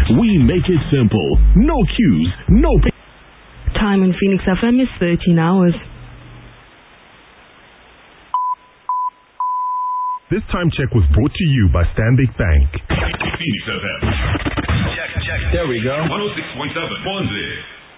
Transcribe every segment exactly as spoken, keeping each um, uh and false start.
We make it simple. No queues, no pay. Time in Phoenix F M is thirteen hours. This time check was brought to you by Stanbic Bank. Phoenix F M. Check, check. There we go. one oh six point seven. Bonzi.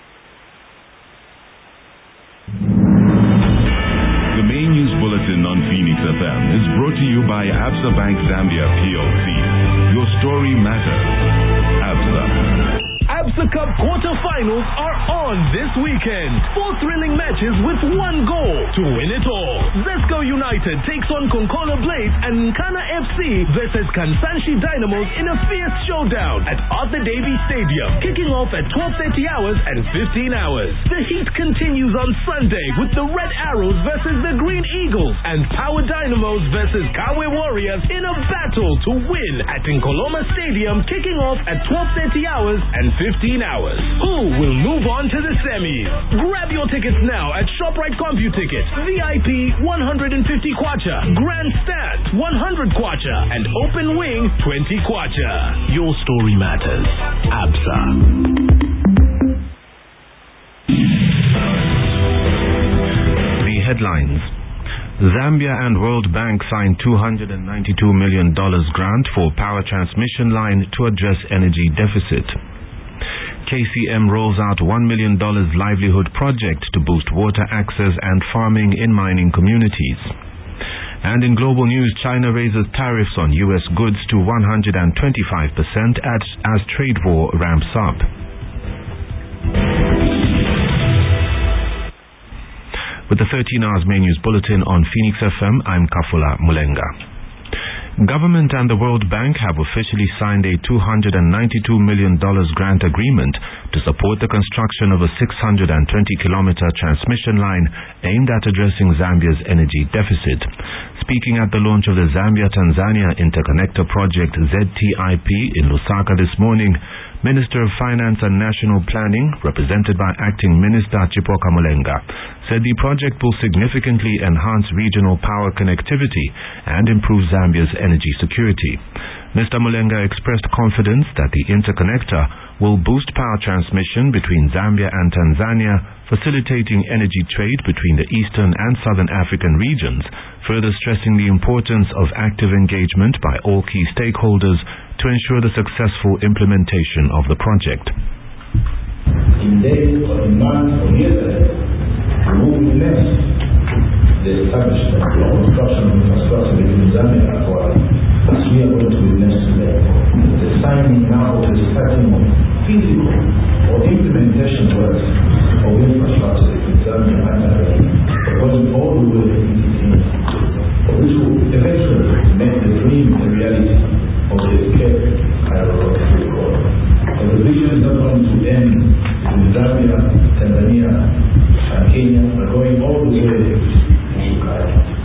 The main news bulletin on Phoenix F M is brought to you by Absa Bank Zambia P L C. Your story matters. Absa. Absa Cup quarterfinals are on this weekend. Four thrilling matches with one goal to win it all. Zesco United takes on Konkola Blades and Nkana F C versus Kansanshi Dynamos in a fierce showdown at Arthur Davies Stadium, kicking off at twelve thirty hours and fifteen hours. The heat continues on Sunday with the Red Arrows versus the Green Eagles and Power Dynamos versus Kawe Warriors in a battle to win at Nkoloma Stadium, kicking off at twelve thirty hours and fifteen hours. Who will move on to the semis? Grab your tickets now at ShopRite CompuTicket. V I P one hundred fifty kwacha, Grandstand one hundred kwacha, and Open Wing twenty kwacha. Your story matters. Absa. The headlines. Zambia and World Bank signed two hundred ninety-two million dollars grant for power transmission line to address energy deficit. K C M rolls out one million dollars livelihood project to boost water access and farming in mining communities. And in global news, China raises tariffs on U S goods to one hundred twenty-five percent as, as trade war ramps up. With the thirteen hours main news bulletin on Phoenix F M, I'm Kafula Mulenga. Government and the World Bank have officially signed a two hundred ninety-two million dollars grant agreement to support the construction of a six hundred twenty kilometer transmission line aimed at addressing Zambia's energy deficit. Speaking at the launch of the Zambia-Tanzania Interconnector Project Z T I P in Lusaka this morning, Minister of Finance and National Planning, represented by Acting Minister Chipoka Mulenga, said the project will significantly enhance regional power connectivity and improve Zambia's energy security. Mister Mulenga expressed confidence that the interconnector will boost power transmission between Zambia and Tanzania, facilitating energy trade between the eastern and southern African regions, further stressing the importance of active engagement by all key stakeholders to ensure the successful implementation of the project. In days or in months or years ahead, we will witness the establishment of construction of infrastructure between Zambia and Rwanda, as we are going to witness today. The signing now of the starting of physical or implementation works of infrastructure between Zambia and Rwanda, going all the way to which will eventually make the dream a reality of the Cape Cairo Road Corridor. But the vision is not going to end in Zambia, Tanzania, and Kenya, but going all the way to Cairo.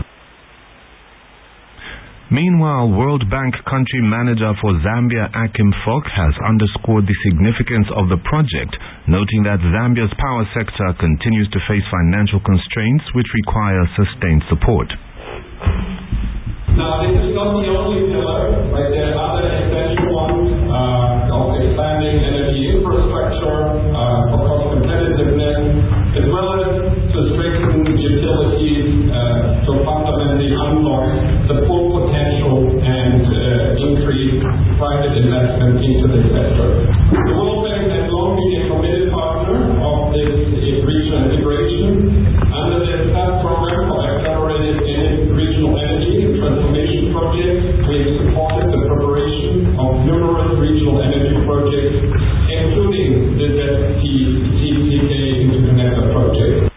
Meanwhile, World Bank country manager for Zambia, Akim Fok, has underscored the significance of the project, noting that Zambia's power sector continues to face financial constraints which require sustained support. Now, this is not the only pillar, right? There are other essential ones uh, of expanding energy infrastructure uh, for cost competitiveness, as well as to strengthen utilities uh, to fundamentally unlock the full potential and uh, increase private investment into this sector. The World Bank has long been a committed partner of this regional integration. Under the S A P program for accelerated regional energy and transformation projects, we have supported the preparation of numerous regional energy projects, including the Z T K Interconnector project.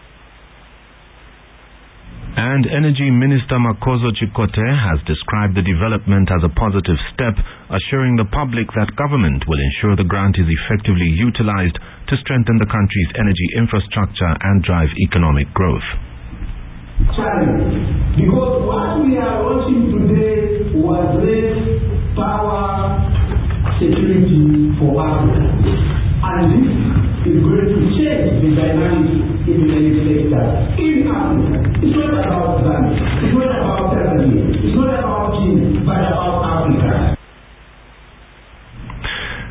And Energy Minister Makozo Chikote has described the development as a positive step, assuring the public that government will ensure the grant is effectively utilized to strengthen the country's energy infrastructure and drive economic growth. Challenge. Because what we are launching today was less power security for Africa. And this is going to change the dynamics in the energy sector in Africa. It's not about Zambia, it's not about Tanzania, it's not about Kenya, but about Africa.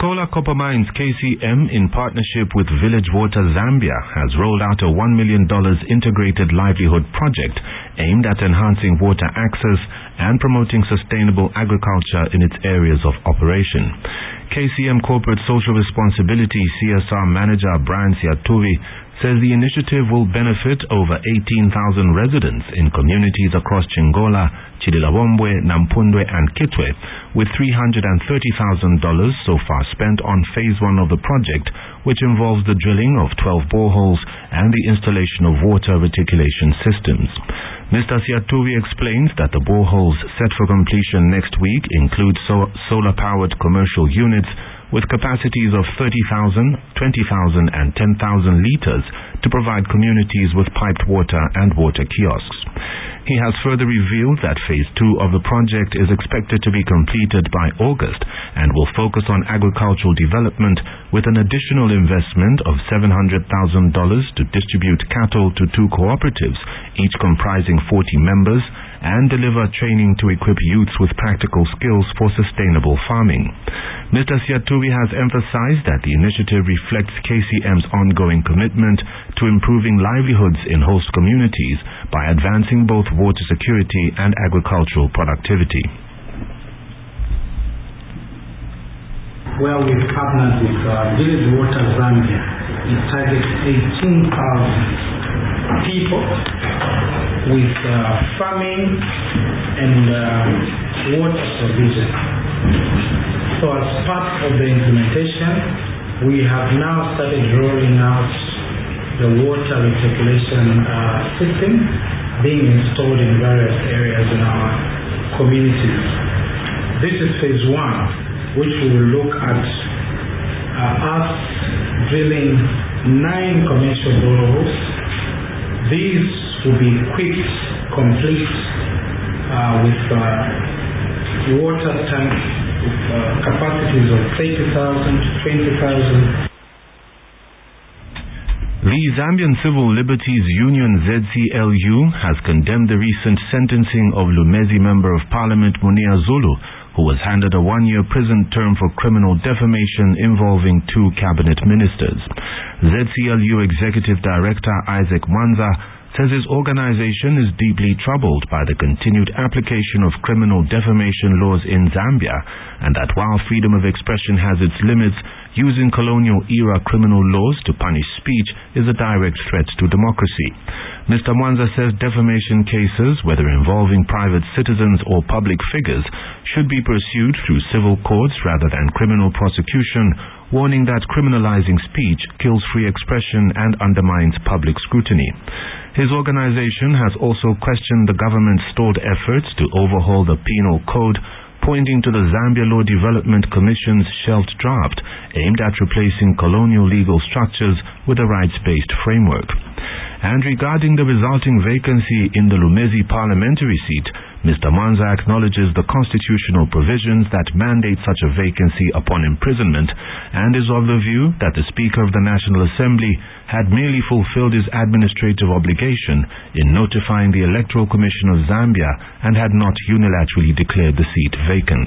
Konkola Copper Mines K C M, in partnership with Village Water Zambia, has rolled out a one million dollars integrated livelihood project aimed at enhancing water access and promoting sustainable agriculture in its areas of operation. K C M Corporate Social Responsibility C S R Manager Brian Siatuvi says the initiative will benefit over eighteen thousand residents in communities across Chingola, Chidilabombwe, Nampundwe and Kitwe, with three hundred thirty thousand dollars so far spent on phase one of the project, which involves the drilling of twelve boreholes and the installation of water reticulation systems. Mister Siatuvi explains that the boreholes set for completion next week include so solar-powered commercial units with capacities of thirty thousand, twenty thousand and ten thousand litres to provide communities with piped water and water kiosks. He has further revealed that phase two of the project is expected to be completed by August and will focus on agricultural development with an additional investment of seven hundred thousand dollars to distribute cattle to two cooperatives, each comprising forty members, and deliver training to equip youths with practical skills for sustainable farming. Mister Siatuvi has emphasized that the initiative reflects K C M's ongoing commitment to improving livelihoods in host communities by advancing both water security and agricultural productivity. Well, we've partnered with uh, Village Water Zambia. It targets eighteen thousand people with uh, farming and uh, water provision. So as part of the implementation, we have now started rolling out the water reticulation uh, system being installed in various areas in our communities. This is phase one, which we will look at uh, us drilling nine commercial boreholes. These will be equipped, complete, uh, with uh, water tanks with uh, capacities of thirty thousand to twenty thousand. The Zambian Civil Liberties Union Z C L U has condemned the recent sentencing of Lumezi Member of Parliament Munia Zulu, who was handed a one-year prison term for criminal defamation involving two cabinet ministers. Z C L U Executive Director Isaac Mwanza says his organization is deeply troubled by the continued application of criminal defamation laws in Zambia, and that while freedom of expression has its limits, using colonial-era criminal laws to punish speech is a direct threat to democracy. Mister Mwanza says defamation cases, whether involving private citizens or public figures, should be pursued through civil courts rather than criminal prosecution, warning that criminalizing speech kills free expression and undermines public scrutiny. His organization has also questioned the government's stalled efforts to overhaul the penal code, pointing to the Zambia Law Development Commission's shelved draft aimed at replacing colonial legal structures with a rights-based framework. And regarding the resulting vacancy in the Lumezi parliamentary seat, Mister Mwanza acknowledges the constitutional provisions that mandate such a vacancy upon imprisonment and is of the view that the Speaker of the National Assembly had merely fulfilled his administrative obligation in notifying the Electoral Commission of Zambia and had not unilaterally declared the seat vacant.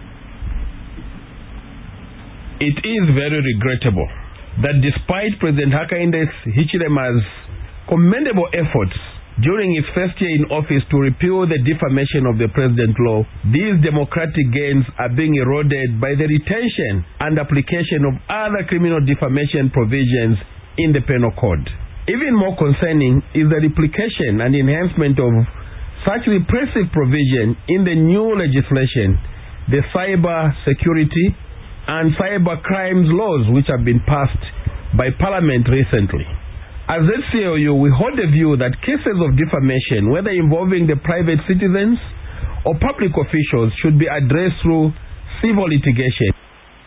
It is very regrettable that despite President Hakainde Hichilema's commendable efforts during his first year in office to repeal the defamation of the President Law, these democratic gains are being eroded by the retention and application of other criminal defamation provisions in the Penal Code. Even more concerning is the replication and enhancement of such repressive provision in the new legislation, the Cyber Security and Cyber Crimes laws, which have been passed by Parliament recently. As Z C L U, we hold the view that cases of defamation, whether involving the private citizens or public officials, should be addressed through civil litigation.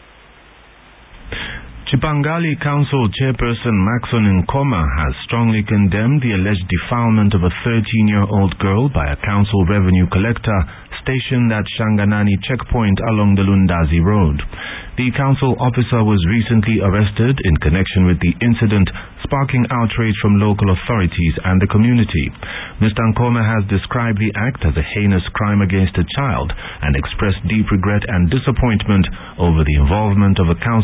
Chipangali Council Chairperson Maxon Nkoma has strongly condemned the alleged defilement of a thirteen-year-old girl by a council revenue collector stationed at Shanganani checkpoint along the Lundazi Road. The council officer was recently arrested in connection with the incident, sparking outrage from local authorities and the community. Mister Nkoma has described the act as a heinous crime against a child and expressed deep regret and disappointment over the involvement of a council